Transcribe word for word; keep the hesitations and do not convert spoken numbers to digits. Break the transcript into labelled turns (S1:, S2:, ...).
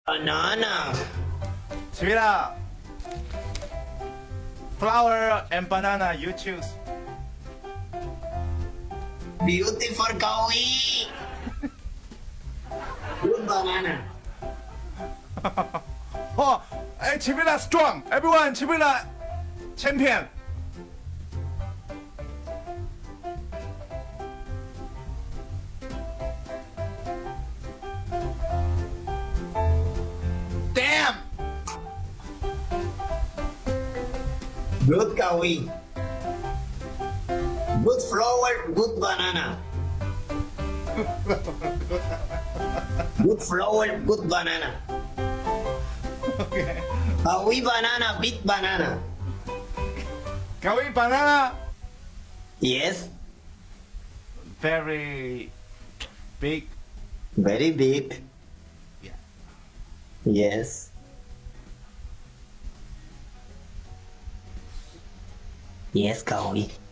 S1: Banana.
S2: Chivila. Flower and banana, you choose.
S1: Beautiful Kawi. Good banana.
S2: Oh, hey, Chivila strong. Everyone, Chivila champion. Damn.
S1: Good Kawi. Good flower, good banana. Good flower, good banana.
S2: Okay.
S1: Kawi banana, big banana.
S2: Kawi banana.
S1: Yes,
S2: Very big.
S1: very big.
S2: Yeah.
S1: Yes. Yes, Kawi.